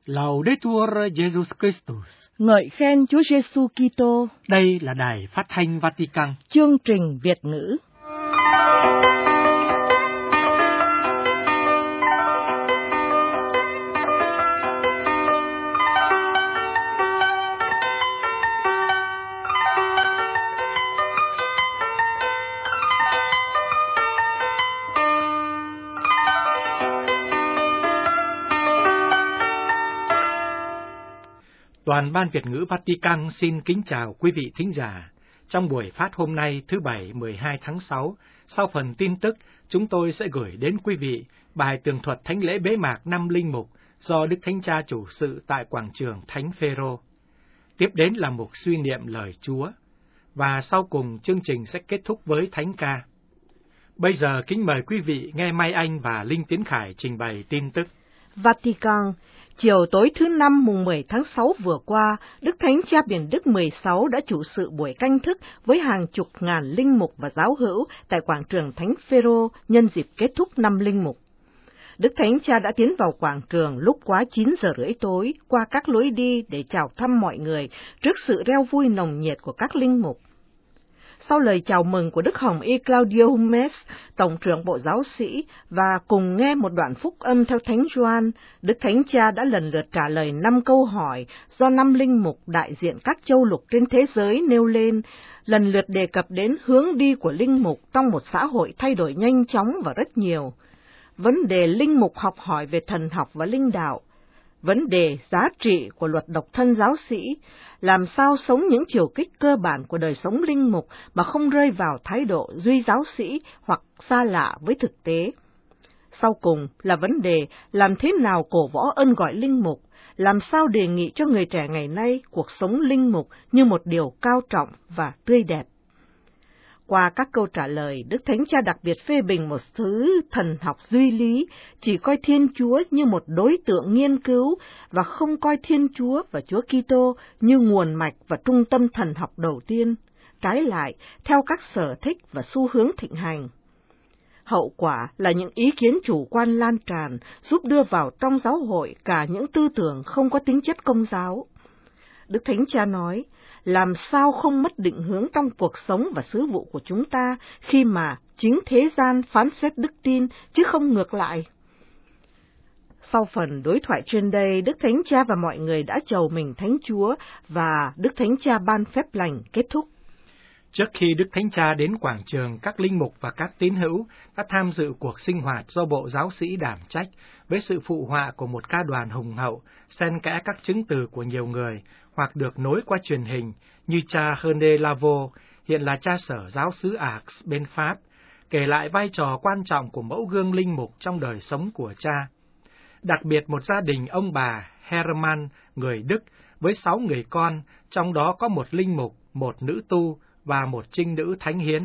Laudetur Jesus Christus. Ngợi khen Chúa Giêsu Kitô. Đây là Đài Phát thanh Vatican. Chương trình Việt ngữ. Toàn ban Việt ngữ Vatican xin kính chào quý vị thính giả. Trong buổi phát hôm nay thứ Bảy 12 tháng 6, sau phần tin tức, chúng tôi sẽ gửi đến quý vị bài tường thuật thánh lễ bế mạc năm linh mục do Đức Thánh Cha chủ sự tại quảng trường Thánh Phêrô. Tiếp đến là mục suy niệm lời Chúa, và sau cùng chương trình sẽ kết thúc với thánh ca. Bây giờ kính mời quý vị nghe Mai Anh và Linh Tiến Khải trình bày tin tức. Vatican. Chiều tối thứ Năm mùng 10 tháng 6 vừa qua, Đức Thánh Cha Biển Đức 16 đã chủ sự buổi canh thức với hàng chục ngàn linh mục và giáo hữu tại quảng trường Thánh Phêrô nhân dịp kết thúc năm linh mục. Đức Thánh Cha đã tiến vào quảng trường lúc quá 9 giờ rưỡi tối qua các lối đi để chào thăm mọi người trước sự reo vui nồng nhiệt của các linh mục. Sau lời chào mừng của Đức Hồng Y Claudio Humes, Tổng trưởng Bộ Giáo sĩ, và cùng nghe một đoạn phúc âm theo Thánh Gioan, Đức Thánh Cha đã lần lượt trả lời 5 câu hỏi do 5 linh mục đại diện các châu lục trên thế giới nêu lên, lần lượt đề cập đến hướng đi của linh mục trong một xã hội thay đổi nhanh chóng và rất nhiều. Vấn đề linh mục học hỏi về thần học và linh đạo, vấn đề giá trị của luật độc thân giáo sĩ, làm sao sống những chiều kích cơ bản của đời sống linh mục mà không rơi vào thái độ duy giáo sĩ hoặc xa lạ với thực tế. Sau cùng là vấn đề làm thế nào cổ võ ơn gọi linh mục, làm sao đề nghị cho người trẻ ngày nay cuộc sống linh mục như một điều cao trọng và tươi đẹp. Qua các câu trả lời, Đức Thánh Cha đặc biệt phê bình một thứ thần học duy lý, chỉ coi Thiên Chúa như một đối tượng nghiên cứu và không coi Thiên Chúa và Chúa Kitô như nguồn mạch và trung tâm thần học đầu tiên, trái lại theo các sở thích và xu hướng thịnh hành. Hậu quả là những ý kiến chủ quan lan tràn, giúp đưa vào trong giáo hội cả những tư tưởng không có tính chất công giáo. Đức Thánh Cha nói, làm sao không mất định hướng trong cuộc sống và sứ vụ của chúng ta khi mà chính thế gian phán xét đức tin chứ không ngược lại. Sau phần đối thoại trên đây, Đức Thánh Cha và mọi người đã chầu mừng Thánh Chúa và Đức Thánh Cha ban phép lành kết thúc. Trước khi Đức Thánh Cha đến quảng trường, các linh mục và các tín hữu đã tham dự cuộc sinh hoạt do Bộ Giáo sĩ đảm trách với sự phụ họa của một ca đoàn hùng hậu, xen kẽ các chứng từ của nhiều người, hoặc được nối qua truyền hình như cha René Lavaux, hiện là cha sở giáo xứ Ars bên Pháp, kể lại vai trò quan trọng của mẫu gương linh mục trong đời sống của cha. Đặc biệt một gia đình ông bà Hermann, người Đức, với 6 người con, trong đó có một linh mục, một nữ tu và một trinh nữ thánh hiến.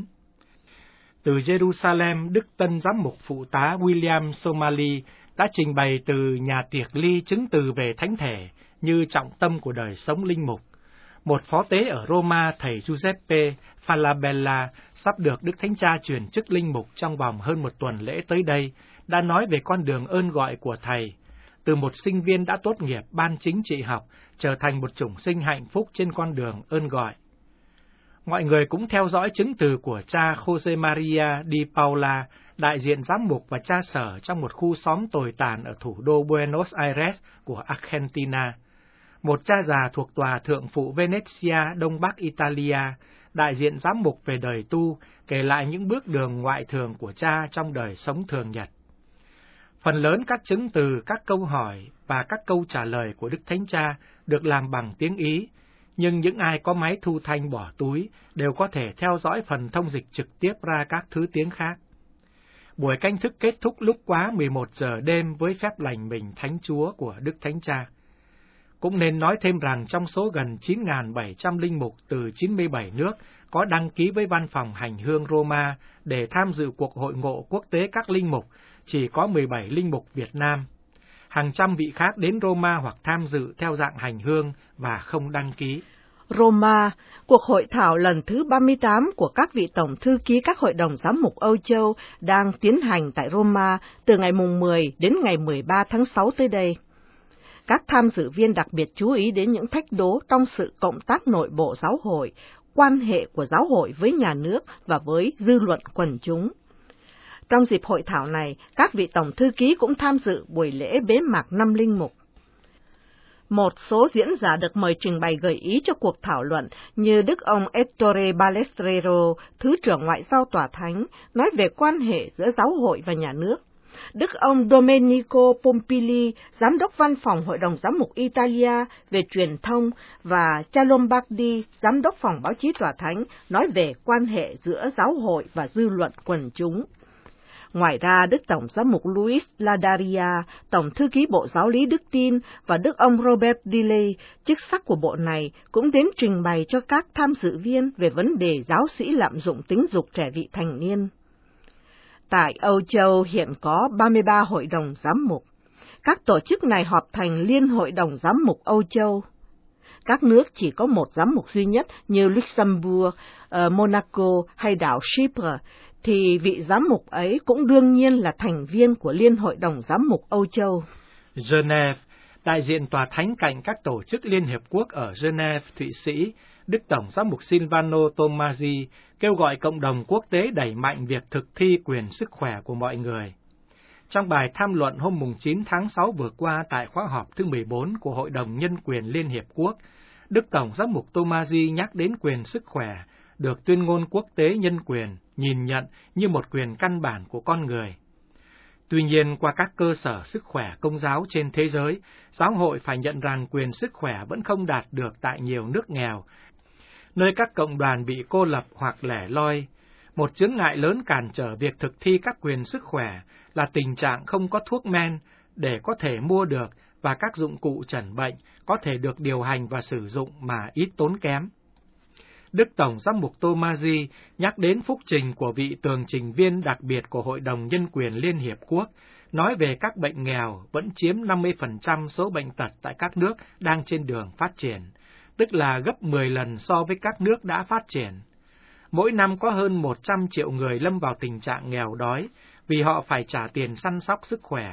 Từ Jerusalem, Đức Tân Giám mục phụ tá William Somali đã trình bày từ nhà tiệc ly chứng từ về thánh thể như trọng tâm của đời sống linh mục. Một phó tế ở Roma, thầy Giuseppe Falabella, sắp được Đức Thánh Cha truyền chức linh mục trong vòng hơn một tuần lễ tới đây, đã nói về con đường ơn gọi của thầy, từ một sinh viên đã tốt nghiệp ban chính trị học, trở thành một chủng sinh hạnh phúc trên con đường ơn gọi. Mọi người cũng theo dõi chứng từ của cha Jose Maria Di Paula, đại diện giám mục và cha sở trong một khu xóm tồi tàn ở thủ đô Buenos Aires của Argentina. Một cha già thuộc tòa thượng phụ Venezia, Đông Bắc Italia, đại diện giám mục về đời tu, kể lại những bước đường ngoại thường của cha trong đời sống thường nhật. Phần lớn các chứng từ, các câu hỏi và các câu trả lời của Đức Thánh Cha được làm bằng tiếng Ý, nhưng những ai có máy thu thanh bỏ túi đều có thể theo dõi phần thông dịch trực tiếp ra các thứ tiếng khác. Buổi canh thức kết thúc lúc quá 11 giờ đêm với phép lành mình Thánh Chúa của Đức Thánh Cha. Cũng nên nói thêm rằng trong số gần 9.700 linh mục từ 97 nước có đăng ký với văn phòng hành hương Roma để tham dự cuộc hội ngộ quốc tế các linh mục, chỉ có 17 linh mục Việt Nam. Hàng trăm vị khác đến Roma hoặc tham dự theo dạng hành hương và không đăng ký. Roma, cuộc hội thảo lần thứ 38 của các vị tổng thư ký các hội đồng giám mục Âu Châu đang tiến hành tại Roma từ ngày mùng 10 đến ngày 13 tháng 6 tới đây. Các tham dự viên đặc biệt chú ý đến những thách đố trong sự cộng tác nội bộ giáo hội, quan hệ của giáo hội với nhà nước và với dư luận quần chúng. Trong dịp hội thảo này, các vị tổng thư ký cũng tham dự buổi lễ bế mạc năm linh mục. Một số diễn giả được mời trình bày gợi ý cho cuộc thảo luận như Đức ông Ettore Balestrero, Thứ trưởng Ngoại giao Tòa Thánh, nói về quan hệ giữa giáo hội và nhà nước. Đức ông Domenico Pompili, Giám đốc Văn phòng Hội đồng Giám mục Italia về truyền thông, và Cialombardi, Giám đốc Phòng Báo chí Tòa Thánh, nói về quan hệ giữa giáo hội và dư luận quần chúng. Ngoài ra, Đức Tổng giám mục Luis Ladaria, Tổng thư ký Bộ Giáo lý Đức Tin, và Đức ông Robert Dilley, chức sắc của bộ này, cũng đến trình bày cho các tham dự viên về vấn đề giáo sĩ lạm dụng tính dục trẻ vị thành niên. Tại Âu Châu hiện có 33 hội đồng giám mục. Các tổ chức này họp thành Liên hội đồng giám mục Âu Châu. Các nước chỉ có một giám mục duy nhất như Luxembourg, Monaco hay đảo Chypre, thì vị giám mục ấy cũng đương nhiên là thành viên của Liên hội đồng giám mục Âu Châu. Geneva, đại diện Tòa Thánh cạnh các tổ chức Liên Hiệp Quốc ở Geneva, Thụy Sĩ, Đức Tổng giám mục Silvano Tomasi kêu gọi cộng đồng quốc tế đẩy mạnh việc thực thi quyền sức khỏe của mọi người. Trong bài tham luận hôm 9 tháng 6 vừa qua tại khóa họp thứ 14 của Hội đồng Nhân quyền Liên Hiệp Quốc, Đức Tổng giám mục Tomasi nhắc đến quyền sức khỏe, được tuyên ngôn quốc tế nhân quyền nhìn nhận như một quyền căn bản của con người. Tuy nhiên, qua các cơ sở sức khỏe công giáo trên thế giới, giáo hội phải nhận rằng quyền sức khỏe vẫn không đạt được tại nhiều nước nghèo, nơi các cộng đoàn bị cô lập hoặc lẻ loi. Một chướng ngại lớn cản trở việc thực thi các quyền sức khỏe là tình trạng không có thuốc men để có thể mua được và các dụng cụ chẩn bệnh có thể được điều hành và sử dụng mà ít tốn kém. Đức Tổng giám mục Tomasi nhắc đến phúc trình của vị tường trình viên đặc biệt của Hội đồng Nhân quyền Liên Hiệp Quốc, nói về các bệnh nghèo vẫn chiếm 50% số bệnh tật tại các nước đang trên đường phát triển, tức là gấp 10 lần so với các nước đã phát triển. Mỗi năm có hơn 100 triệu người lâm vào tình trạng nghèo đói vì họ phải trả tiền săn sóc sức khỏe.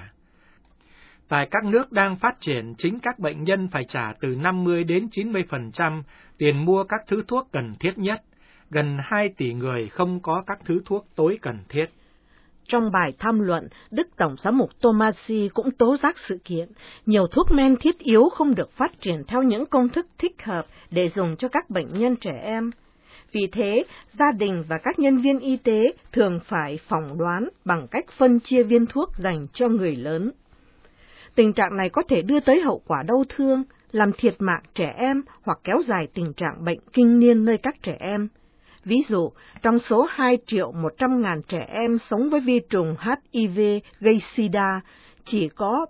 Tại các nước đang phát triển, chính các bệnh nhân phải trả từ 50 đến 90% tiền mua các thứ thuốc cần thiết nhất. Gần 2 tỷ người không có các thứ thuốc tối cần thiết. Trong bài tham luận, Đức Tổng giám mục Tomasi cũng tố giác sự kiện, nhiều thuốc men thiết yếu không được phát triển theo những công thức thích hợp để dùng cho các bệnh nhân trẻ em. Vì thế, gia đình và các nhân viên y tế thường phải phỏng đoán bằng cách phân chia viên thuốc dành cho người lớn. Tình trạng này có thể đưa tới hậu quả đau thương, làm thiệt mạng trẻ em hoặc kéo dài tình trạng bệnh kinh niên nơi các trẻ em. Ví dụ, trong số 2.100.000 trẻ em sống với vi trùng HIV gây SIDA, chỉ có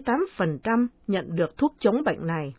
38% nhận được thuốc chống bệnh này.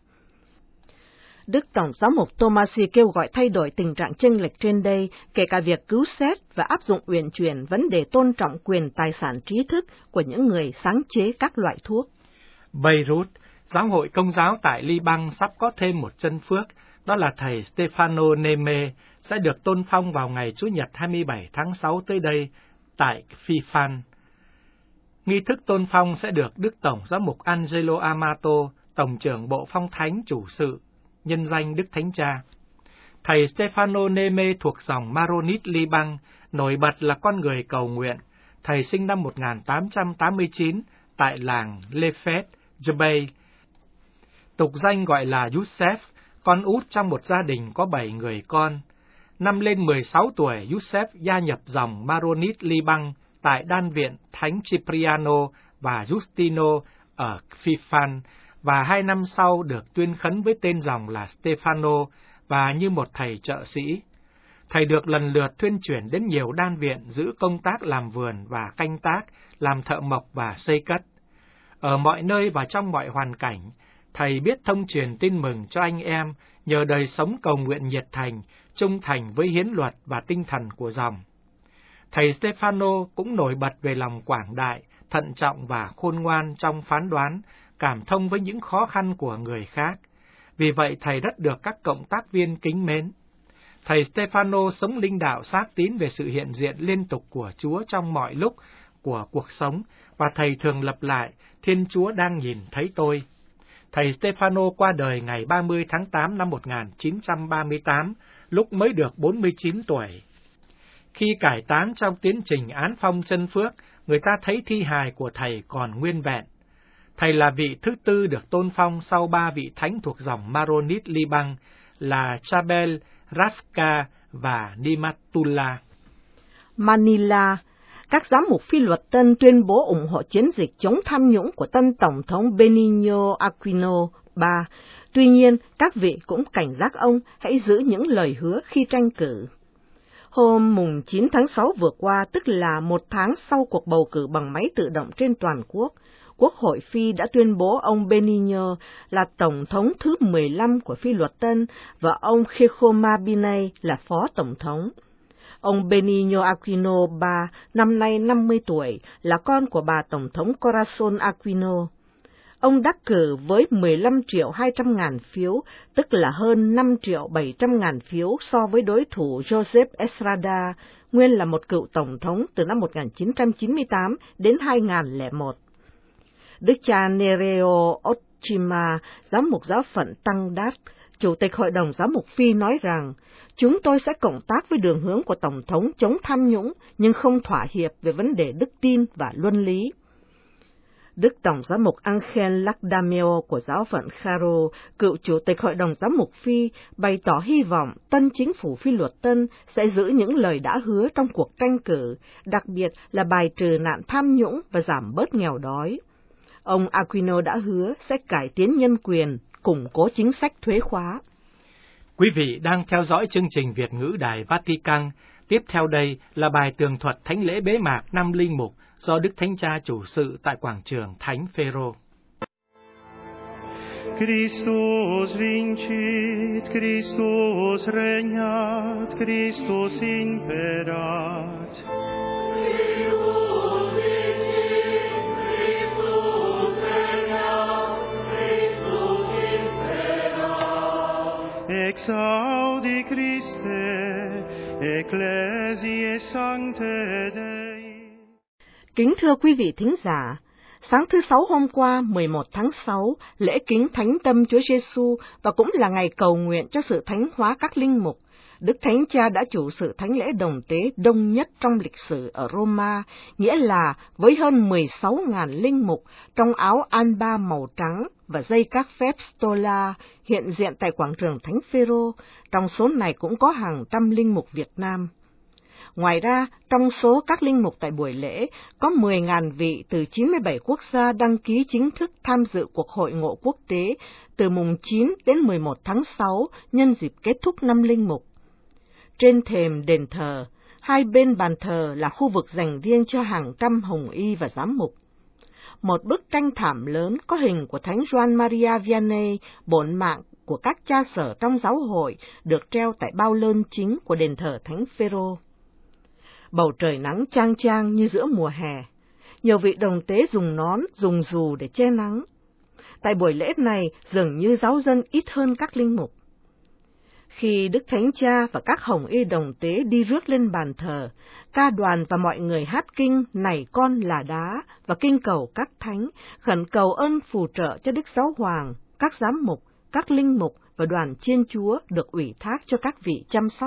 Đức Tổng giám mục Tomasi kêu gọi thay đổi tình trạng chênh lệch trên đây, kể cả việc cứu xét và áp dụng uyển chuyển vấn đề tôn trọng quyền tài sản trí thức của những người sáng chế các loại thuốc. Beirut, giáo hội công giáo tại Liban sắp có thêm một chân phước, đó là thầy Stefano Neme sẽ được tôn phong vào ngày Chủ nhật 27 tháng 6 tới đây tại Phifan. Nghi thức tôn phong sẽ được Đức Tổng giám mục Angelo Amato, Tổng trưởng Bộ Phong Thánh chủ sự, nhân danh Đức Thánh Cha. Thầy Stefano Neme thuộc dòng Maronite Liban, nổi bật là con người cầu nguyện. Thầy sinh năm 1889 tại làng Lefet, Jebel. Tục danh gọi là Youssef, con út trong một gia đình có 7 người con. Năm lên 16 tuổi, Youssef gia nhập dòng Maronite Liban tại đan viện Thánh Cipriano và Justino ở Phifan, và 2 năm sau được tuyên khấn với tên dòng là Stefano và như một thầy trợ sĩ. Thầy được lần lượt thuyên chuyển đến nhiều đan viện giữ công tác làm vườn và canh tác, làm thợ mộc và xây cất. Ở mọi nơi và trong mọi hoàn cảnh, thầy biết thông truyền tin mừng cho anh em nhờ đời sống cầu nguyện nhiệt thành, trung thành với hiến luật và tinh thần của dòng. Thầy Stefano cũng nổi bật về lòng quảng đại, thận trọng và khôn ngoan trong phán đoán, cảm thông với những khó khăn của người khác. Vì vậy, thầy rất được các cộng tác viên kính mến. Thầy Stefano sống linh đạo xác tín về sự hiện diện liên tục của Chúa trong mọi lúc của cuộc sống, và thầy thường lặp lại, Thiên Chúa đang nhìn thấy tôi. Thầy Stefano qua đời ngày 30 tháng 8 năm 1938, lúc mới được 49 tuổi. Khi cải táng trong tiến trình án phong chân phước, người ta thấy thi hài của thầy còn nguyên vẹn. Thầy là vị thứ tư được tôn phong sau 3 vị thánh thuộc dòng Maronite Liban là Chabel, Rafka và Nimatullah. Manila, các giám mục phi luật tân tuyên bố ủng hộ chiến dịch chống tham nhũng của tân Tổng thống Benigno Aquino III. Tuy nhiên, các vị cũng cảnh giác ông hãy giữ những lời hứa khi tranh cử. Hôm mùng 9 tháng 6 vừa qua, tức là 1 tháng sau cuộc bầu cử bằng máy tự động trên toàn quốc, Quốc hội Phi đã tuyên bố ông Benigno là Tổng thống thứ 15 của Phi luật tân và ông Kekoma Binay là Phó Tổng thống. Ông Benigno Aquino III, năm nay 50 tuổi, là con của bà Tổng thống Corazon Aquino. Ông đắc cử với 15.200.000 phiếu, tức là hơn 5.700.000 phiếu so với đối thủ Joseph Estrada, nguyên là một cựu Tổng thống từ năm 1998 đến 2001. Đức cha Nereo Ochima, giám mục giáo phận Tăng Đát, Chủ tịch Hội đồng Giám mục Phi nói rằng, chúng tôi sẽ cộng tác với đường hướng của Tổng thống chống tham nhũng, nhưng không thỏa hiệp về vấn đề đức tin và luân lý. Đức Tổng Giám mục Angel Lacdameo của giáo phận Caro, cựu Chủ tịch Hội đồng Giám mục Phi, bày tỏ hy vọng tân chính phủ Phi luật tân sẽ giữ những lời đã hứa trong cuộc tranh cử, đặc biệt là bài trừ nạn tham nhũng và giảm bớt nghèo đói. Ông Aquino đã hứa sẽ cải tiến nhân quyền, củng cố chính sách thuế khóa. Quý vị đang theo dõi chương trình Việt ngữ Đài Vatican. Tiếp theo đây là bài tường thuật thánh lễ bế mạc năm linh mục do Đức Thánh Cha chủ sự tại quảng trường Thánh Phêrô. Christus vincit, Christus regnat, Christus imperat. Exaudi Christe, Ecclesiae Sancte Dei. Kính thưa quý vị thính giả, sáng thứ Sáu hôm qua 11 tháng 6, lễ kính Thánh Tâm Chúa Giêsu và cũng là ngày cầu nguyện cho sự thánh hóa các linh mục, Đức Thánh Cha đã chủ sự thánh lễ đồng tế đông nhất trong lịch sử ở Roma, nghĩa là với hơn 16.000 linh mục trong áo alba màu trắng và dây các phép stola hiện diện tại quảng trường Thánh Phêrô. Trong số này cũng có hàng trăm linh mục Việt Nam. Ngoài ra, trong số các linh mục tại buổi lễ, có 10.000 vị từ 97 quốc gia đăng ký chính thức tham dự cuộc hội ngộ quốc tế từ mùng 9 đến 11 tháng 6 nhân dịp kết thúc năm linh mục. Trên thềm đền thờ, hai bên bàn thờ là khu vực dành riêng cho hàng trăm hồng y và giám mục. Một bức tranh thảm lớn có hình của Thánh Gioan Maria Vianney, bổn mạng của các cha sở trong giáo hội, được treo tại bao lơn chính của đền thờ Thánh Phêrô. Bầu trời nắng chang chang như giữa mùa hè. Nhiều vị đồng tế dùng nón, dùng dù để che nắng. Tại buổi lễ này, dường như giáo dân ít hơn các linh mục. Khi Đức Thánh Cha và các hồng y đồng tế đi rước lên bàn thờ, ca đoàn và mọi người hát kinh Này Con Là Đá và kinh cầu các thánh, khẩn cầu ơn phù trợ cho Đức Giáo Hoàng, các giám mục, các linh mục và đoàn chiên Chúa được ủy thác cho các vị chăm sóc.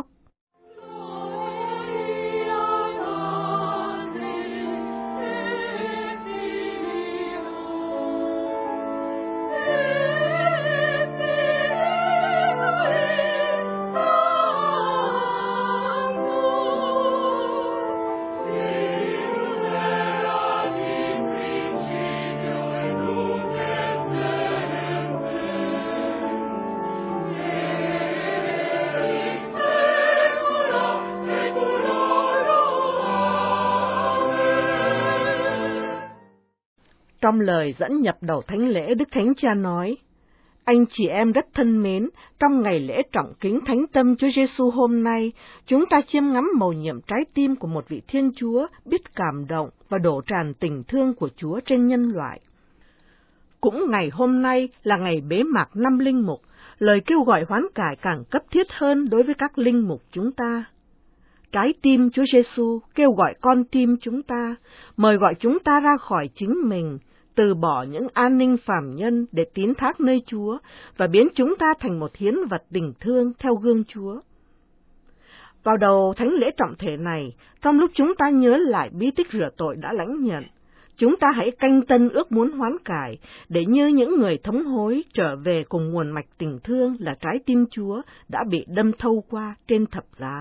Trong lời dẫn nhập đầu thánh lễ, Đức Thánh Cha nói, anh chị em rất thân mến, trong ngày lễ trọng kính Thánh Tâm Chúa Giêsu hôm nay, chúng ta chiêm ngắm mầu nhiệm trái tim của một vị Thiên Chúa biết cảm động và đổ tràn tình thương của Chúa trên nhân loại. Cũng ngày hôm nay là ngày bế mạc năm linh mục, lời kêu gọi hoán cải càng cấp thiết hơn đối với các linh mục chúng ta. Trái tim Chúa Giêsu kêu gọi con tim chúng ta, mời gọi chúng ta ra khỏi chính mình, từ bỏ những an ninh phàm nhân để tín thác nơi Chúa và biến chúng ta thành một hiến vật tình thương theo gương Chúa. Vào đầu thánh lễ trọng thể này, trong lúc chúng ta nhớ lại bí tích rửa tội đã lãnh nhận, chúng ta hãy canh tân ước muốn hoán cải, để như những người thống hối trở về cùng nguồn mạch tình thương là trái tim Chúa đã bị đâm thâu qua trên thập giá.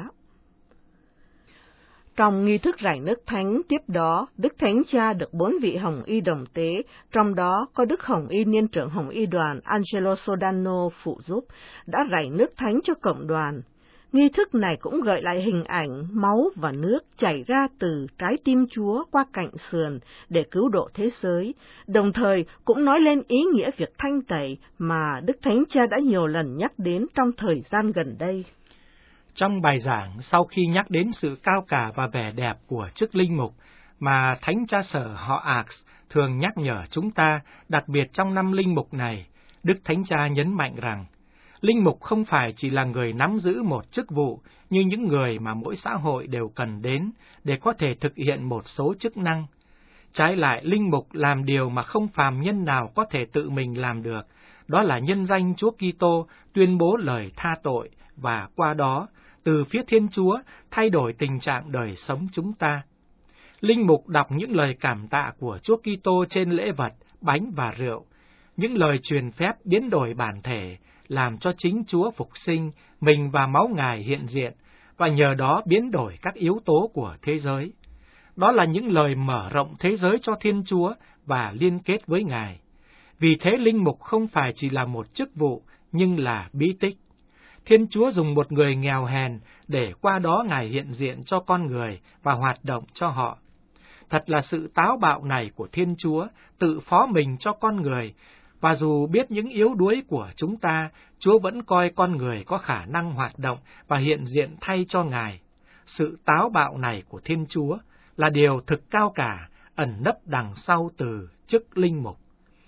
Trong nghi thức rải nước thánh tiếp đó, Đức Thánh Cha được 4 vị Hồng Y đồng tế, trong đó có Đức Hồng Y Niên trưởng Hồng Y đoàn Angelo Sodano phụ giúp, đã rải nước thánh cho cộng đoàn. Nghi thức này cũng gợi lại hình ảnh máu và nước chảy ra từ trái tim Chúa qua cạnh sườn để cứu độ thế giới, đồng thời cũng nói lên ý nghĩa việc thanh tẩy mà Đức Thánh Cha đã nhiều lần nhắc đến trong thời gian gần đây. Trong bài giảng, sau khi nhắc đến sự cao cả và vẻ đẹp của chức linh mục mà Thánh Cha Sở họ Ars thường nhắc nhở chúng ta, đặc biệt trong năm linh mục này, Đức Thánh Cha nhấn mạnh rằng, linh mục không phải chỉ là người nắm giữ một chức vụ như những người mà mỗi xã hội đều cần đến để có thể thực hiện một số chức năng. Trái lại, linh mục làm điều mà không phàm nhân nào có thể tự mình làm được, đó là nhân danh Chúa Kitô tuyên bố lời tha tội và qua đó, từ phía Thiên Chúa, thay đổi tình trạng đời sống chúng ta. Linh mục đọc những lời cảm tạ của Chúa Kitô trên lễ vật, bánh và rượu, những lời truyền phép biến đổi bản thể, làm cho chính Chúa phục sinh, mình và máu Ngài hiện diện, và nhờ đó biến đổi các yếu tố của thế giới. Đó là những lời mở rộng thế giới cho Thiên Chúa và liên kết với Ngài. Vì thế linh mục không phải chỉ là một chức vụ, nhưng là bí tích. Thiên Chúa dùng một người nghèo hèn để qua đó Ngài hiện diện cho con người và hoạt động cho họ. Thật là sự táo bạo này của Thiên Chúa, tự phó mình cho con người, và dù biết những yếu đuối của chúng ta, Chúa vẫn coi con người có khả năng hoạt động và hiện diện thay cho Ngài. Sự táo bạo này của Thiên Chúa là điều thực cao cả, ẩn nấp đằng sau từ chức linh mục.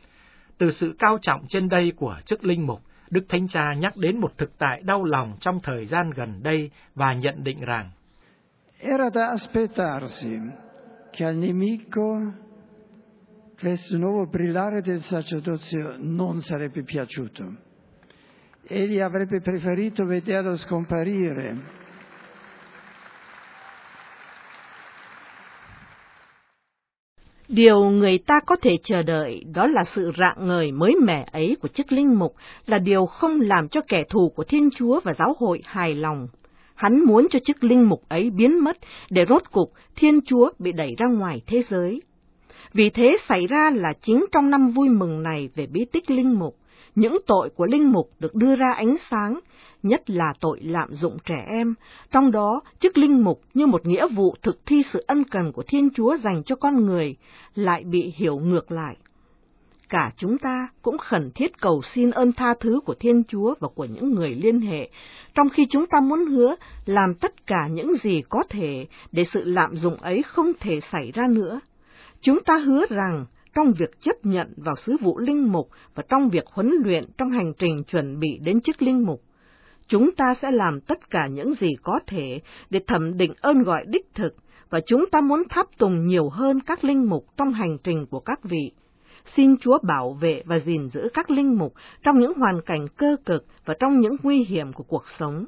Từ sự cao trọng trên đây của chức linh mục, Đức Thánh Cha nhắc đến một thực tại đau lòng trong thời gian gần đây và nhận định rằng Era da aspettarsi che al nemico questo nuovo brillare del sacerdozio non sarebbe piaciuto. Egli avrebbe preferito vederlo scomparire. Điều người ta có thể chờ đợi đó là sự rạng ngời mới mẻ ấy của chức linh mục, là điều không làm cho kẻ thù của Thiên Chúa và giáo hội hài lòng. Hắn muốn cho chức linh mục ấy biến mất để rốt cục Thiên Chúa bị đẩy ra ngoài thế giới. Vì thế xảy ra là chính trong năm vui mừng này về bí tích linh mục, những tội của linh mục được đưa ra ánh sáng, nhất là tội lạm dụng trẻ em, trong đó chức linh mục như một nghĩa vụ thực thi sự ân cần của Thiên Chúa dành cho con người, lại bị hiểu ngược lại. Cả chúng ta cũng khẩn thiết cầu xin ơn tha thứ của Thiên Chúa và của những người liên hệ, trong khi chúng ta muốn hứa làm tất cả những gì có thể để sự lạm dụng ấy không thể xảy ra nữa. Chúng ta hứa rằng, trong việc chấp nhận vào sứ vụ linh mục và trong việc huấn luyện trong hành trình chuẩn bị đến chức linh mục, chúng ta sẽ làm tất cả những gì có thể để thẩm định ơn gọi đích thực, và chúng ta muốn tháp tùng nhiều hơn các linh mục trong hành trình của các vị. Xin Chúa bảo vệ và gìn giữ các linh mục trong những hoàn cảnh cơ cực và trong những nguy hiểm của cuộc sống.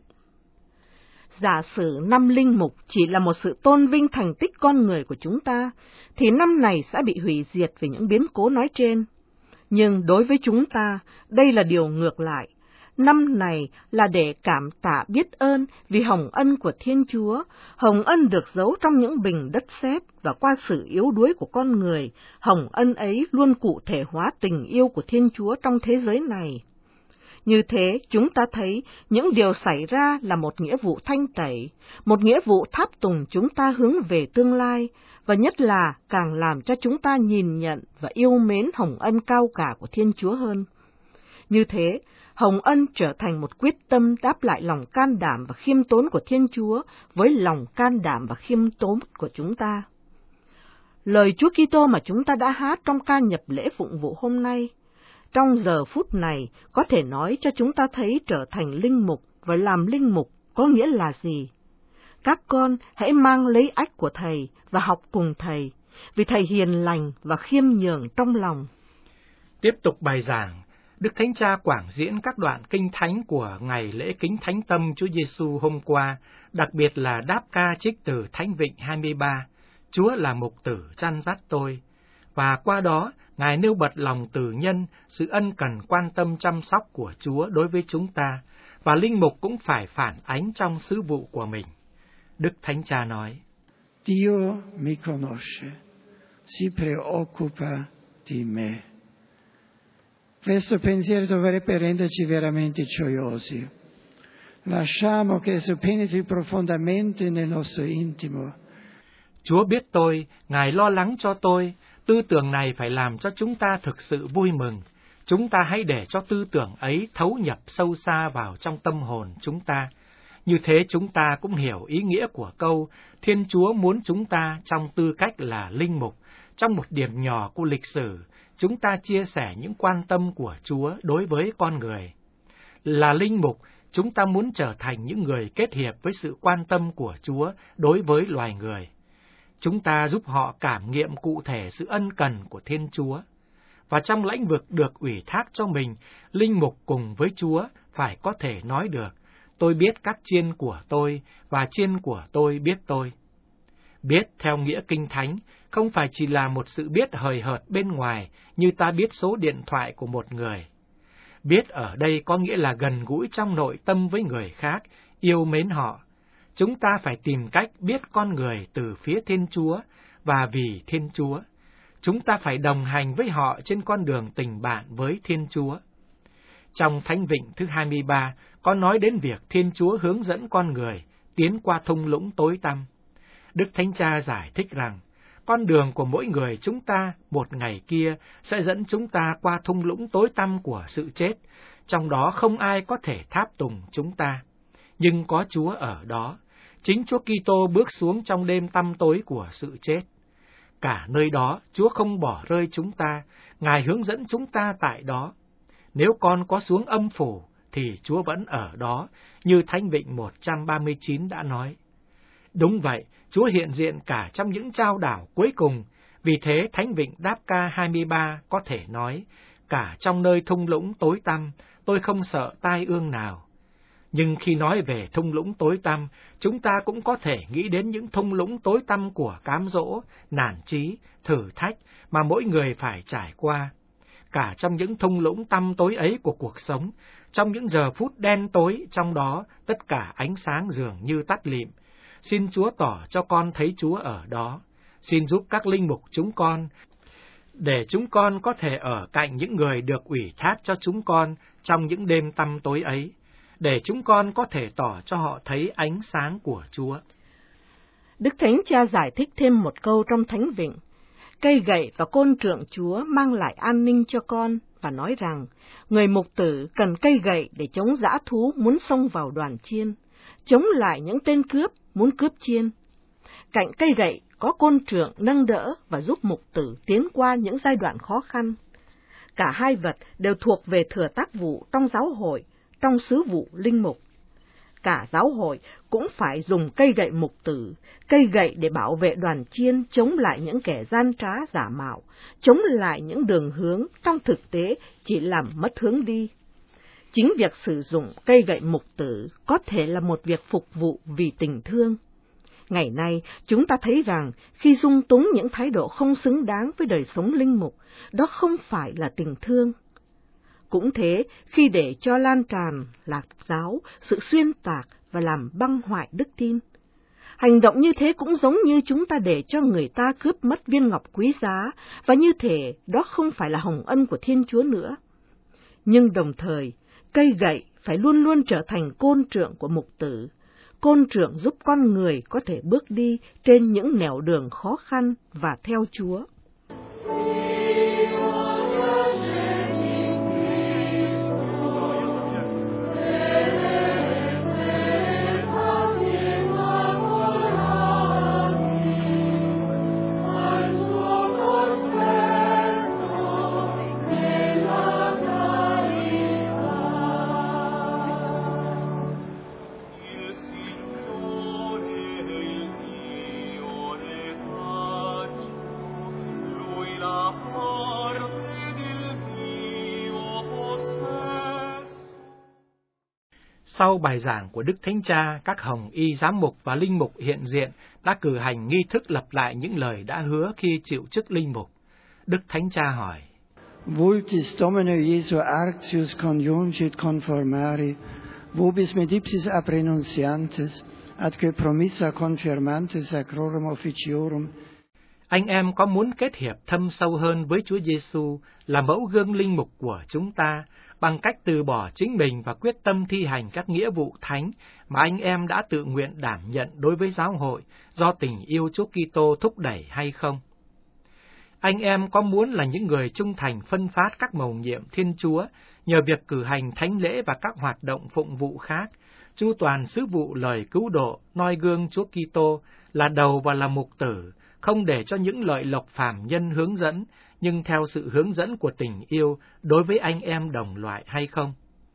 Giả sử năm linh mục chỉ là một sự tôn vinh thành tích con người của chúng ta, thì năm này sẽ bị hủy diệt vì những biến cố nói trên. Nhưng đối với chúng ta, đây là điều ngược lại. Năm này là để cảm tạ biết ơn vì hồng ân của Thiên Chúa, hồng ân được giấu trong những bình đất sét và qua sự yếu đuối của con người, hồng ân ấy luôn cụ thể hóa tình yêu của Thiên Chúa trong thế giới này. Như thế, chúng ta thấy những điều xảy ra là một nghĩa vụ thanh tẩy, một nghĩa vụ tháp tùng chúng ta hướng về tương lai, và nhất là càng làm cho chúng ta nhìn nhận và yêu mến hồng ân cao cả của Thiên Chúa hơn. Như thế, hồng ân trở thành một quyết tâm đáp lại lòng can đảm và khiêm tốn của Thiên Chúa với lòng can đảm và khiêm tốn của chúng ta. Lời Chúa Kitô mà chúng ta đã hát trong ca nhập lễ phụng vụ hôm nay, trong giờ phút này có thể nói cho chúng ta thấy trở thành linh mục và làm linh mục có nghĩa là gì. Các con hãy mang lấy ách của Thầy và học cùng Thầy, vì Thầy hiền lành và khiêm nhường trong lòng. Tiếp tục bài giảng, Đức Thánh Cha quảng diễn các đoạn kinh thánh của ngày lễ kính thánh tâm Chúa Giêsu hôm qua, đặc biệt là đáp ca trích từ Thánh Vịnh 23, Chúa là mục tử chăn dắt tôi. Và qua đó, Ngài nêu bật lòng từ nhân, sự ân cần quan tâm chăm sóc của Chúa đối với chúng ta, và linh mục cũng phải phản ánh trong sứ vụ của mình. Đức Thánh Cha nói, Dio mi conosce, si preoccupa di me. Questo pensiero dovrebbe renderci veramente gioiosi. Lasciamo che esso penetri profondamente nel nostro intimo. Chúa biết tôi, Ngài lo lắng cho tôi. Tư tưởng này phải làm cho chúng ta thực sự vui mừng. Chúng ta hãy để cho tư tưởng ấy thấu nhập sâu xa vào trong tâm hồn chúng ta. Như thế chúng ta cũng hiểu ý nghĩa của câu Thiên Chúa muốn chúng ta trong tư cách là linh mục. Trong một điểm nhỏ của lịch sử, chúng ta chia sẻ những quan tâm của Chúa đối với con người. Là linh mục, chúng ta muốn trở thành những người kết hiệp với sự quan tâm của Chúa đối với loài người. Chúng ta giúp họ cảm nghiệm cụ thể sự ân cần của Thiên Chúa. Và trong lĩnh vực được ủy thác cho mình, linh mục cùng với Chúa phải có thể nói được, tôi biết các chiên của tôi và chiên của tôi biết tôi. Biết theo nghĩa kinh thánh không phải chỉ là một sự biết hời hợt bên ngoài như ta biết số điện thoại của một người. Biết ở đây có nghĩa là gần gũi trong nội tâm với người khác, yêu mến họ. Chúng ta phải tìm cách biết con người từ phía Thiên Chúa và vì Thiên Chúa. Chúng ta phải đồng hành với họ trên con đường tình bạn với Thiên Chúa. Trong Thánh Vịnh thứ 23 có nói đến việc Thiên Chúa hướng dẫn con người tiến qua thung lũng tối tăm. Đức Thánh Cha giải thích rằng, con đường của mỗi người chúng ta một ngày kia sẽ dẫn chúng ta qua thung lũng tối tăm của sự chết, trong đó không ai có thể tháp tùng chúng ta. Nhưng có Chúa ở đó, chính Chúa Kitô bước xuống trong đêm tăm tối của sự chết. Cả nơi đó, Chúa không bỏ rơi chúng ta, Ngài hướng dẫn chúng ta tại đó. Nếu con có xuống âm phủ, thì Chúa vẫn ở đó, như Thánh Vịnh 139 đã nói. Đúng vậy, Chúa hiện diện cả trong những trao đảo cuối cùng, vì thế Thánh Vịnh đáp ca 23 có thể nói, cả trong nơi thung lũng tối tăm, tôi không sợ tai ương nào. Nhưng khi nói về thung lũng tối tăm, chúng ta cũng có thể nghĩ đến những thung lũng tối tăm của cám dỗ, nản chí, thử thách mà mỗi người phải trải qua. Cả trong những thung lũng tăm tối ấy của cuộc sống, trong những giờ phút đen tối trong đó, tất cả ánh sáng dường như tắt lịm. Xin Chúa tỏ cho con thấy Chúa ở đó. Xin giúp các linh mục chúng con, để chúng con có thể ở cạnh những người được ủy thác cho chúng con trong những đêm tăm tối ấy, để chúng con có thể tỏ cho họ thấy ánh sáng của Chúa. Đức Thánh Cha giải thích thêm một câu trong Thánh Vịnh. Cây gậy và côn trượng Chúa mang lại an ninh cho con, và nói rằng, người mục tử cần cây gậy để chống dã thú muốn xông vào đoàn chiên, chống lại những tên cướp muốn cướp chiên. Cạnh cây gậy có côn trượng nâng đỡ và giúp mục tử tiến qua những giai đoạn khó khăn. Cả hai vật đều thuộc về thừa tác vụ trong giáo hội, trong sứ vụ linh mục. Cả giáo hội cũng phải dùng cây gậy mục tử, cây gậy để bảo vệ đoàn chiên chống lại những kẻ gian trá giả mạo, chống lại những đường hướng trong thực tế chỉ làm mất hướng đi. Chính việc sử dụng cây gậy mục tử có thể là một việc phục vụ vì tình thương. Ngày nay, chúng ta thấy rằng khi dung túng những thái độ không xứng đáng với đời sống linh mục, đó không phải là tình thương. Cũng thế, khi để cho lan tràn lạc giáo, sự xuyên tạc và làm băng hoại đức tin. Hành động như thế cũng giống như chúng ta để cho người ta cướp mất viên ngọc quý giá, và như thể đó không phải là hồng ân của Thiên Chúa nữa. Nhưng đồng thời, cây gậy phải luôn luôn trở thành côn trượng của mục tử. Côn trượng giúp con người có thể bước đi trên những nẻo đường khó khăn và theo Chúa. La Sau bài giảng của Đức Thánh Cha, các hồng y giám mục và linh mục hiện diện đã cử hành nghi thức lặp lại những lời đã hứa khi chịu chức linh mục. Đức Thánh Cha hỏi: Vultis Domino Iesu artius conjungit conformare, vobis medipsis a prenuntiantes, atque promissa confirmantes sacrorum officiorum. Anh em có muốn kết hiệp thâm sâu hơn với Chúa Giêsu là mẫu gương linh mục của chúng ta bằng cách từ bỏ chính mình và quyết tâm thi hành các nghĩa vụ thánh mà anh em đã tự nguyện đảm nhận đối với giáo hội do tình yêu Chúa Kitô thúc đẩy hay không? Anh em có muốn là những người trung thành phân phát các mầu nhiệm Thiên Chúa nhờ việc cử hành thánh lễ và các hoạt động phụng vụ khác, chu toàn sứ vụ lời cứu độ, noi gương Chúa Kitô là đầu và là mục tử, không để cho những lợi lộc phàm nhân hướng dẫn, nhưng theo sự hướng dẫn của tình yêu đối với anh em đồng loại hay không?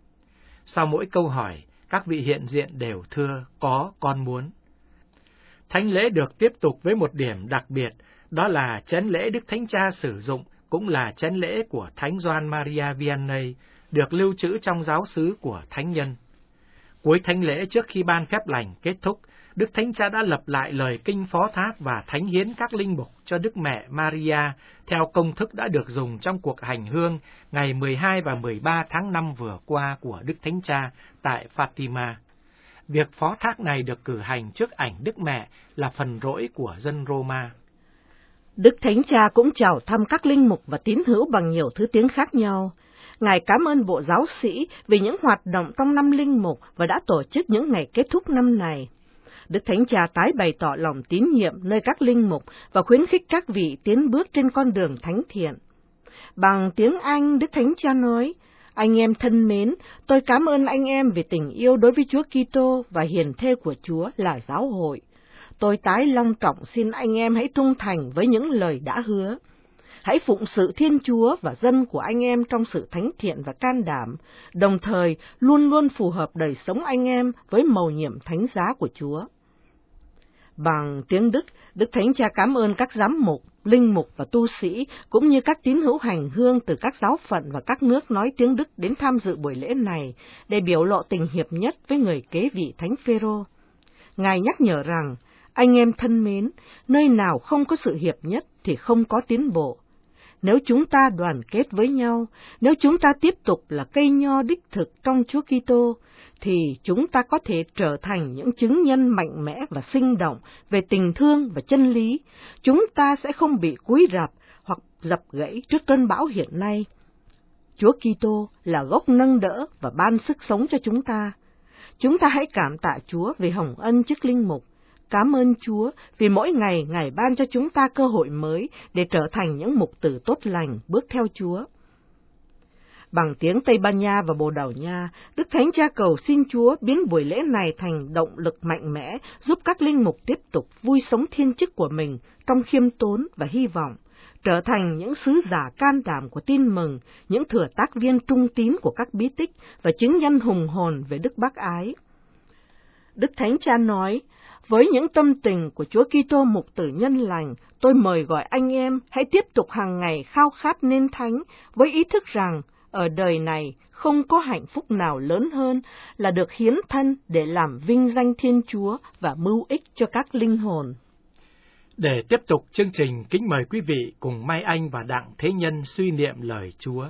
Sau mỗi câu hỏi, các vị hiện diện đều thưa: có, con muốn. Thánh lễ được tiếp tục với một điểm đặc biệt, đó là chén lễ Đức Thánh Cha sử dụng cũng là chén lễ của Thánh Gioan Maria Vianney, được lưu trữ trong giáo xứ của thánh nhân. Cuối thánh lễ trước khi ban phép lành kết thúc, Đức Thánh Cha đã lặp lại lời kinh phó thác và thánh hiến các linh mục cho Đức Mẹ Maria theo công thức đã được dùng trong cuộc hành hương ngày 12 và 13 tháng 5 vừa qua của Đức Thánh Cha tại Fatima. Việc phó thác này được cử hành trước ảnh Đức Mẹ là phần rỗi của dân Roma. Đức Thánh Cha cũng chào thăm các linh mục và tín hữu bằng nhiều thứ tiếng khác nhau. Ngài cảm ơn bộ giáo sĩ vì những hoạt động trong năm linh mục và đã tổ chức những ngày kết thúc năm này. Đức Thánh Cha tái bày tỏ lòng tín nhiệm nơi các linh mục và khuyến khích các vị tiến bước trên con đường thánh thiện. Bằng tiếng Anh, Đức Thánh Cha nói: Anh em thân mến, tôi cảm ơn anh em vì tình yêu đối với Chúa Kitô và hiền thê của Chúa là giáo hội. Tôi tái long trọng xin anh em hãy trung thành với những lời đã hứa. Hãy phụng sự Thiên Chúa và dân của anh em trong sự thánh thiện và can đảm, đồng thời luôn luôn phù hợp đời sống anh em với mầu nhiệm thánh giá của Chúa. Bằng tiếng Đức, Đức Thánh Cha cảm ơn các giám mục, linh mục và tu sĩ, cũng như các tín hữu hành hương từ các giáo phận và các nước nói tiếng Đức đến tham dự buổi lễ này để biểu lộ tình hiệp nhất với người kế vị Thánh Phêrô. Ngài nhắc nhở rằng, anh em thân mến, nơi nào không có sự hiệp nhất thì không có tiến bộ. Nếu chúng ta đoàn kết với nhau, nếu chúng ta tiếp tục là cây nho đích thực trong Chúa Kitô, thì chúng ta có thể trở thành những chứng nhân mạnh mẽ và sinh động về tình thương và chân lý. Chúng ta sẽ không bị cúi rạp hoặc dập gãy trước cơn bão hiện nay. Chúa Kitô là gốc nâng đỡ và ban sức sống cho chúng ta. Chúng ta hãy cảm tạ Chúa vì hồng ân chức linh mục. Cảm ơn Chúa vì mỗi ngày Ngài ban cho chúng ta cơ hội mới để trở thành những mục tử tốt lành bước theo Chúa. Bằng tiếng Tây Ban Nha và Bồ Đào Nha, Đức Thánh Cha cầu xin Chúa biến buổi lễ này thành động lực mạnh mẽ, giúp các linh mục tiếp tục vui sống thiên chức của mình trong khiêm tốn và hy vọng, trở thành những sứ giả can đảm của tin mừng, những thừa tác viên trung tín của các bí tích và chứng nhân hùng hồn về Đức Bác Ái. Đức Thánh Cha nói: với những tâm tình của Chúa Kitô mục tử nhân lành, tôi mời gọi anh em hãy tiếp tục hàng ngày khao khát nên thánh, với ý thức rằng ở đời này không có hạnh phúc nào lớn hơn là được hiến thân để làm vinh danh Thiên Chúa và mưu ích cho các linh hồn. Để tiếp tục chương trình, kính mời quý vị cùng Mai Anh và Đặng Thế Nhân suy niệm lời Chúa.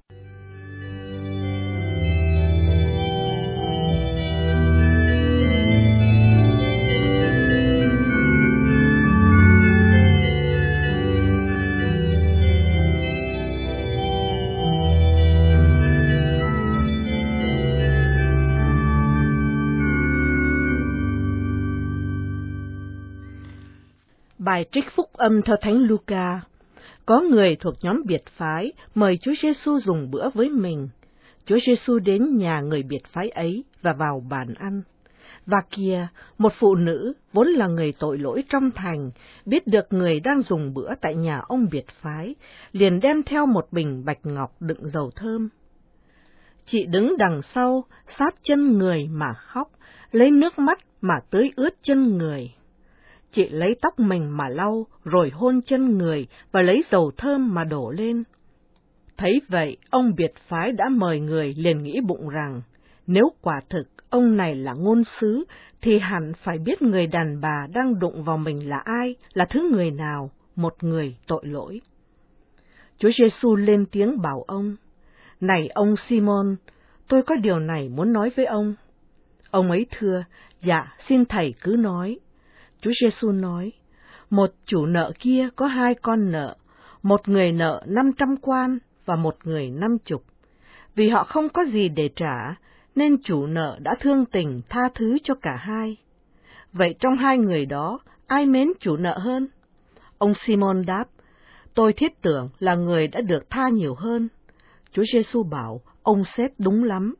Bài trích phúc âm theo Thánh Luca. Có người thuộc nhóm biệt phái mời Chúa Giêsu dùng bữa với mình. Chúa Giêsu đến nhà người biệt phái ấy và vào bàn ăn. Và kìa, một phụ nữ vốn là người tội lỗi trong thành, biết được người đang dùng bữa tại nhà ông biệt phái, liền đem theo một bình bạch ngọc đựng dầu thơm. Chị đứng đằng sau, sát chân người mà khóc, lấy nước mắt mà tưới ướt chân người. Chị lấy tóc mình mà lau, rồi hôn chân người và lấy dầu thơm mà đổ lên. Thấy vậy, ông biệt phái đã mời người liền nghĩ bụng rằng, Nếu quả thực ông này là ngôn sứ, thì hẳn phải biết người đàn bà đang đụng vào mình là ai, là thứ người nào, một người tội lỗi. Chúa Giêsu lên tiếng bảo ông: "Này ông Simon, tôi có điều này muốn nói với ông." Ông ấy thưa: "Dạ, xin thầy cứ nói." Chúa Giêsu nói: "Một chủ nợ kia có 2 con nợ, một người nợ 500 quan và một người 50. Vì họ không có gì để trả, nên chủ nợ đã thương tình tha thứ cho cả hai. Vậy trong 2 người đó, ai mến chủ nợ hơn?" Ông Simon đáp: "Tôi thiết tưởng là người đã được tha nhiều hơn." Chúa Giêsu bảo: "Ông xét đúng lắm."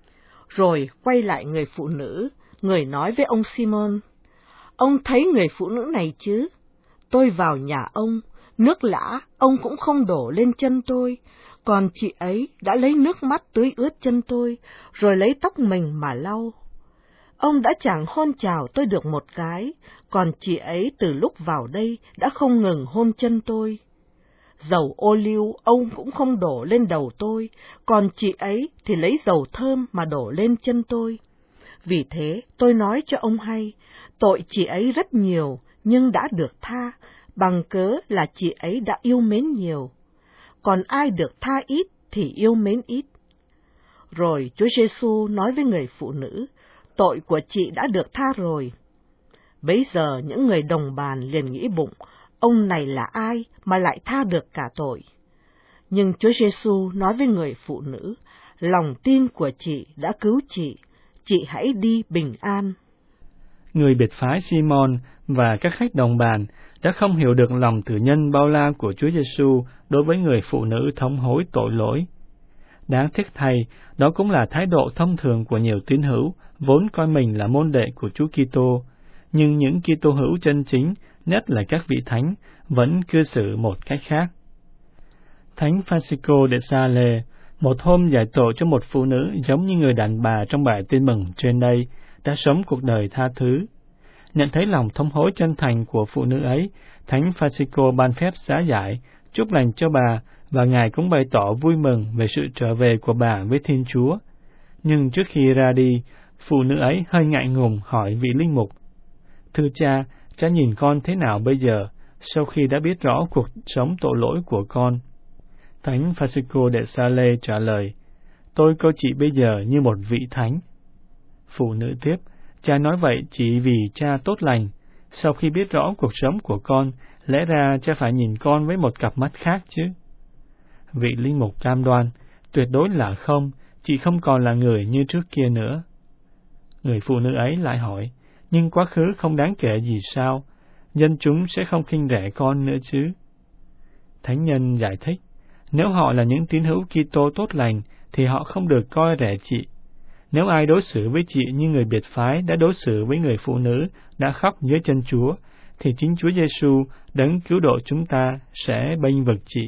Rồi quay lại người phụ nữ, người nói với ông Simon: "Ông thấy người phụ nữ này chứ? Tôi vào nhà ông, nước lã ông cũng không đổ lên chân tôi, còn chị ấy đã lấy nước mắt tưới ướt chân tôi, rồi lấy tóc mình mà lau. Ông đã chẳng hôn chào tôi được một cái, còn chị ấy từ lúc vào đây đã không ngừng hôn chân tôi. Dầu ô liu ông cũng không đổ lên đầu tôi, còn chị ấy thì lấy dầu thơm mà đổ lên chân tôi. Vì thế tôi nói cho ông hay, tội chị ấy rất nhiều nhưng đã được tha, bằng cớ là chị ấy đã yêu mến nhiều. Còn ai được tha ít thì yêu mến ít." Rồi Chúa Giêsu nói với người phụ nữ: "Tội của chị đã được tha rồi." Bấy giờ những người đồng bàn liền nghĩ bụng: ông này là ai mà lại tha được cả tội? Nhưng Chúa Giêsu nói với người phụ nữ: "Lòng tin của chị đã cứu chị hãy đi bình an." Người biệt phái Simon và các khách đồng bàn đã không hiểu được lòng từ nhân bao la của Chúa Giêsu đối với người phụ nữ thống hối tội lỗi. Đáng tiếc thay, đó cũng là thái độ thông thường của nhiều tín hữu vốn coi mình là môn đệ của Chúa Kitô, nhưng những Kitô hữu chân chính, nhất là các vị thánh, vẫn cư xử một cách khác. Thánh Francisco de Sales, một hôm giải tội cho một phụ nữ giống như người đàn bà trong bài tin mừng trên đây, đã sống cuộc đời tha thứ. Nhận thấy lòng thông hối chân thành của phụ nữ ấy, Thánh Francisco ban phép xá giải, chúc lành cho bà, và Ngài cũng bày tỏ vui mừng về sự trở về của bà với Thiên Chúa. Nhưng trước khi ra đi, phụ nữ ấy hơi ngại ngùng hỏi vị linh mục: "Thưa cha, cha nhìn con thế nào bây giờ, sau khi đã biết rõ cuộc sống tội lỗi của con?" Thánh Francisco de Sales trả lời: "Tôi coi chị bây giờ như một vị thánh." Phụ nữ tiếp: "Cha nói vậy chỉ vì cha tốt lành. Sau khi biết rõ cuộc sống của con, lẽ ra cha phải nhìn con với một cặp mắt khác chứ." Vị linh mục cam đoan: "Tuyệt đối là không, chị không còn là người như trước kia nữa." Người phụ nữ ấy lại hỏi: "Nhưng quá khứ không đáng kể gì sao? Dân chúng sẽ không khinh rẻ con nữa chứ?" Thánh nhân giải thích: "Nếu họ là những tín hữu Kitô tốt lành, thì họ không được coi rẻ chị. Nếu ai đối xử với chị như người biệt phái đã đối xử với người phụ nữ đã khóc dưới chân Chúa, thì chính Chúa Giêsu đấng cứu độ chúng ta sẽ bênh vực chị."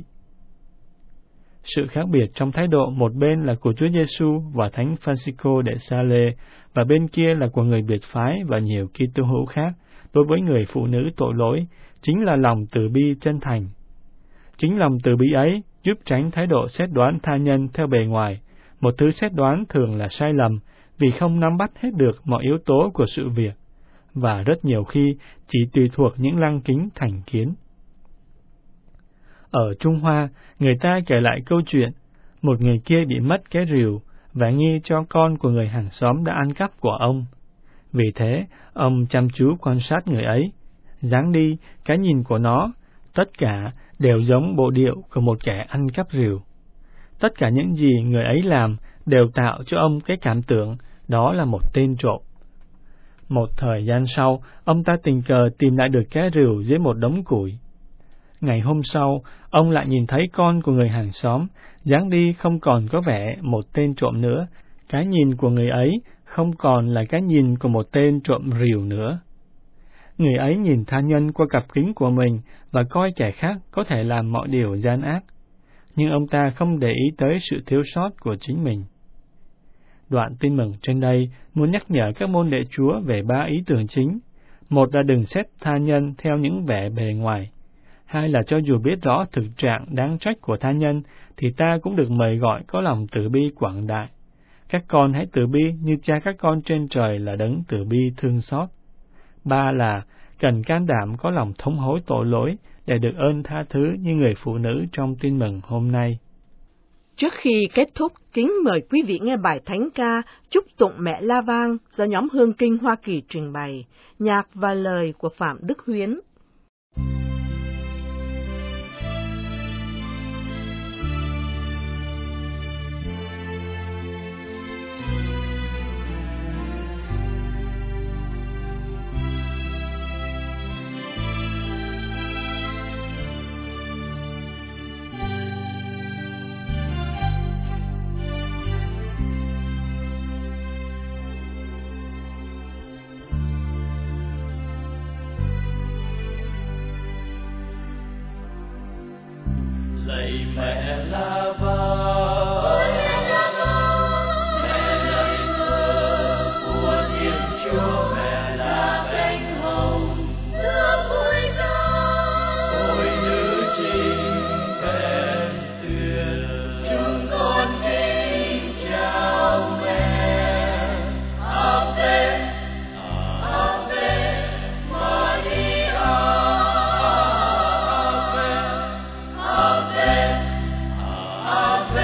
Sự khác biệt trong thái độ một bên là của Chúa Giêsu và Thánh Francisco de Sales, và bên kia là của người biệt phái và nhiều Kitô hữu khác đối với người phụ nữ tội lỗi, chính là lòng từ bi chân thành. Chính lòng từ bi ấy giúp tránh thái độ xét đoán tha nhân theo bề ngoài, một thứ xét đoán thường là sai lầm vì không nắm bắt hết được mọi yếu tố của sự việc, và rất nhiều khi chỉ tùy thuộc những lăng kính thành kiến. Ở Trung Hoa, người ta kể lại câu chuyện một người kia bị mất cái rìu và nghi cho con của người hàng xóm đã ăn cắp của ông. Vì thế, ông chăm chú quan sát người ấy. Dáng đi, cái nhìn của nó, tất cả đều giống bộ điệu của một kẻ ăn cắp rìu. Tất cả những gì người ấy làm đều tạo cho ông cái cảm tưởng đó là một tên trộm. Một thời gian sau, ông ta tình cờ tìm lại được cái rìu dưới một đống củi. Ngày hôm sau, ông lại nhìn thấy con của người hàng xóm, dáng đi không còn có vẻ một tên trộm nữa. Cái nhìn của người ấy không còn là cái nhìn của một tên trộm rìu nữa. Người ấy nhìn tha nhân qua cặp kính của mình và coi kẻ khác có thể làm mọi điều gian ác. Nhưng ông ta không để ý tới sự thiếu sót của chính mình. Đoạn tin mừng trên đây muốn nhắc nhở các môn đệ Chúa về 3 ý tưởng chính. Một là đừng xét tha nhân theo những vẻ bề ngoài. Hai là cho dù biết rõ thực trạng đáng trách của tha nhân, thì ta cũng được mời gọi có lòng từ bi quảng đại. Các con hãy từ bi như Cha các con trên trời là đấng từ bi thương xót. 3 là cần can đảm có lòng thống hối tội lỗi để được ơn tha thứ như người phụ nữ trong tin mừng hôm nay. Trước khi kết thúc, kính mời quý vị nghe bài thánh ca Chúc tụng mẹ La Vang do nhóm Hương Kinh Hoa Kỳ trình bày, nhạc và lời của Phạm Đức Huyến. Lạy mẹ La Vang, mẹ lạy thơ của Thiên Chúa, mẹ là cánh hồng nước vui ca, ôi nữ trinh khen tuyệt, chúng con kính chào mẹ. Ave, Ave Maria. Ave,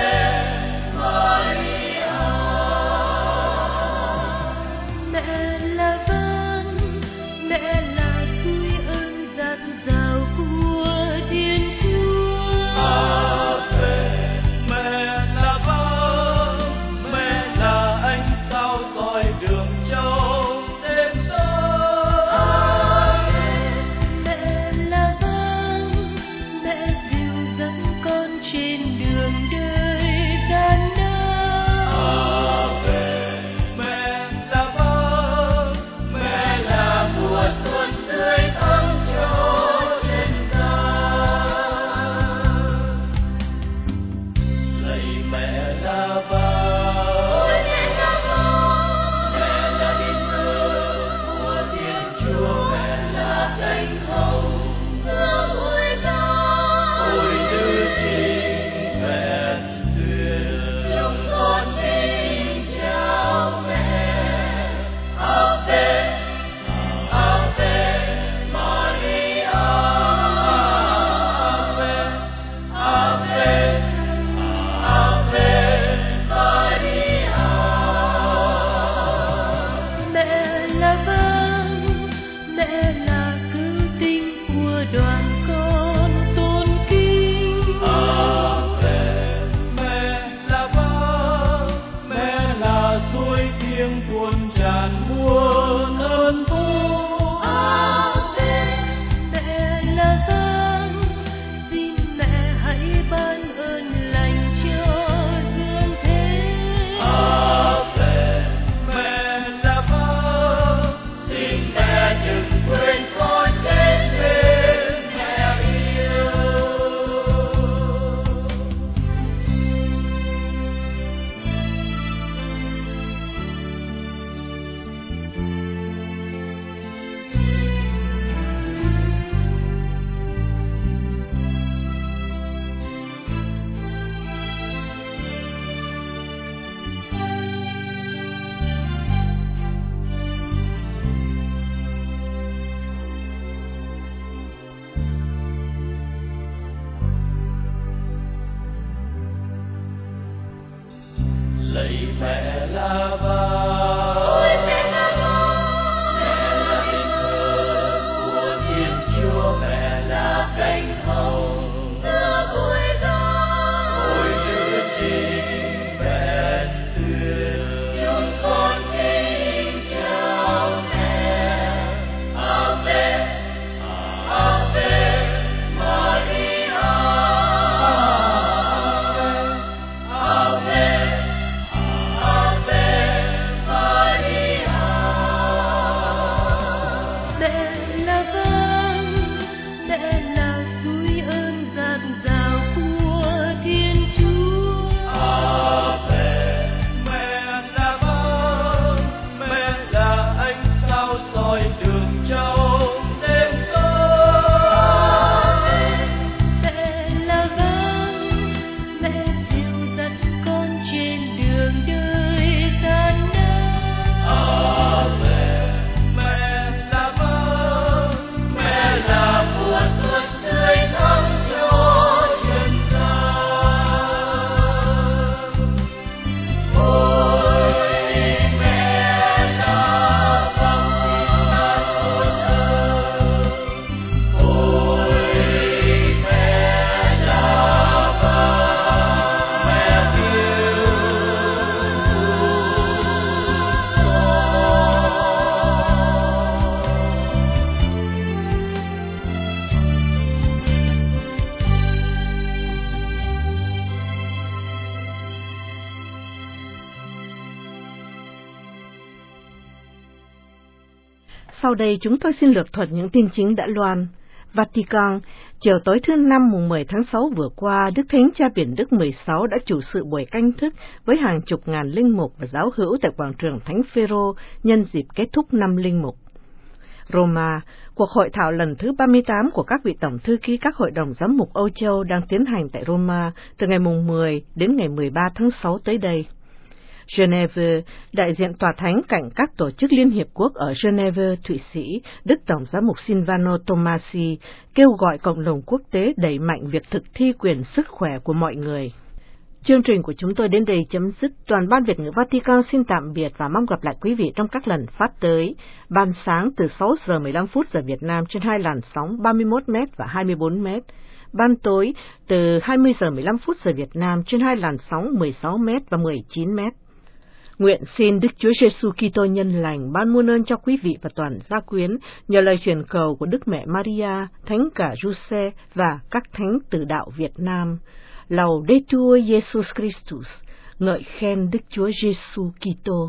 Sau đây chúng tôi xin lược thuật những tin chính đã loan. Vatican, chiều tối thứ Năm mùng 10 tháng 6 vừa qua, Đức Thánh Cha Biển Đức 16 đã chủ sự buổi canh thức với hàng chục ngàn linh mục và giáo hữu tại quảng trường Thánh Phêrô nhân dịp kết thúc năm linh mục. Roma, cuộc hội thảo lần thứ 38 của các vị tổng thư ký các hội đồng giám mục Âu Châu đang tiến hành tại Roma từ ngày mùng 10 đến ngày 13 tháng 6 tới đây. Geneva, đại diện tòa thánh cạnh các tổ chức Liên Hiệp Quốc ở Geneva, Thụy Sĩ, Đức Tổng giám mục Silvano Tomasi kêu gọi cộng đồng quốc tế đẩy mạnh việc thực thi quyền sức khỏe của mọi người. Chương trình của chúng tôi đến đây chấm dứt. Toàn ban Việt ngữ Vatican xin tạm biệt và mong gặp lại quý vị trong các lần phát tới. Ban sáng từ 6 giờ 15 phút giờ Việt Nam trên hai làn sóng 31m và 24m. Ban tối từ 20 giờ 15 phút giờ Việt Nam trên hai làn sóng 16m và 19m. Nguyện xin Đức Chúa Giêsu Kitô nhân lành ban muôn ơn cho quý vị và toàn gia quyến nhờ lời truyền cầu của Đức Mẹ Maria, Thánh cả Giuse và các thánh tử đạo Việt Nam. Laudetur Jesus Christus, ngợi khen Đức Chúa Giêsu Kitô.